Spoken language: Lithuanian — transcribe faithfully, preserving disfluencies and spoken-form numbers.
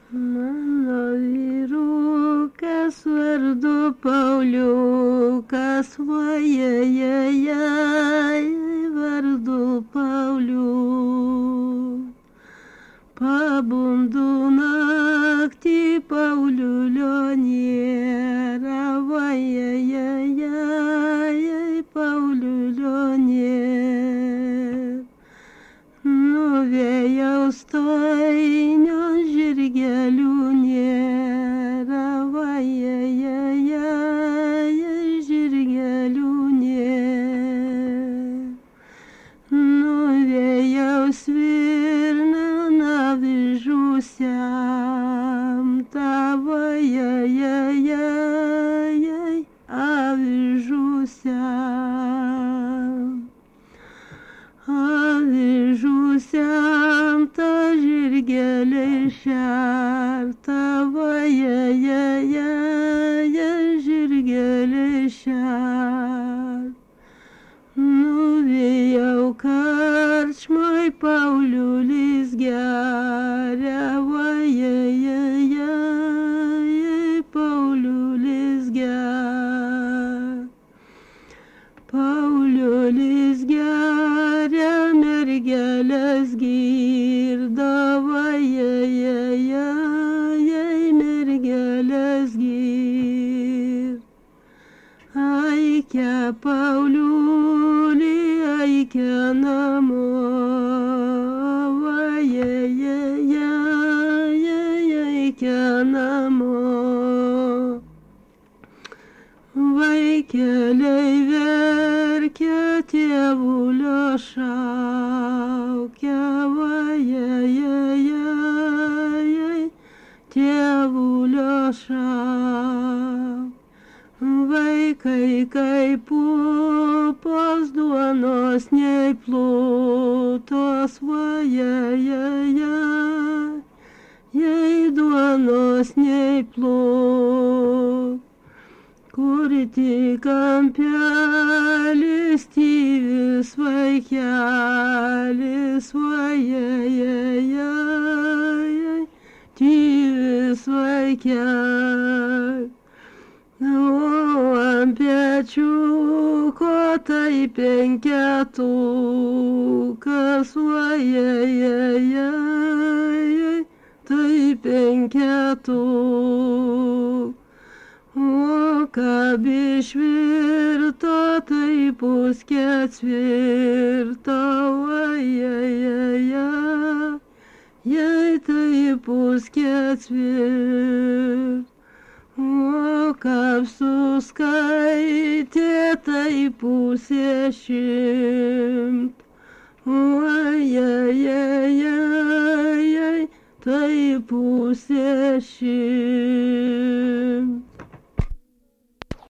Mano vyrukas vardu Pauliukas, vajajajai, vardu Pauliuk. Pabundu naktį Pauliulio nėra, vajajajai, Pauliulio nėra. Nuvėjau stoinio žirgelių nėra, vajajajai, žirgelių nėra. Nuvėjau svirną avižų semtą, vajajajai, avižų semtą. Avižų semtą, žirgeliai šerta, vajajajai, žirgeliai šerta. Nuvėjau karčmoj Pauliulis geria, vajajajai, Pauliulis geria. Pauliulis geria, mergelės girda, vajajajai, mergelės girda. Aikia Pauliulį, aikia namo, vajajajai, aikia namo. Vaikeliai verkia, tėvulio šaukia, vajajajai, tėvulio šaukia. Vaikai kaip pupos, duonos nei plutos, vajajajai, jei duonos nei plutos. Kur tik kampelis, tyvis vaikelis, vajajajai, tyvis vaikelis. O ant pečiuko tai penketukas, vajajajai, tai penketukas. O kab išvirto, tai pusketvirto, vajajajai, jei tai pusketvirto. O kap suskaitė, tai pusė šimt, vajajajai, tai pusė šimt.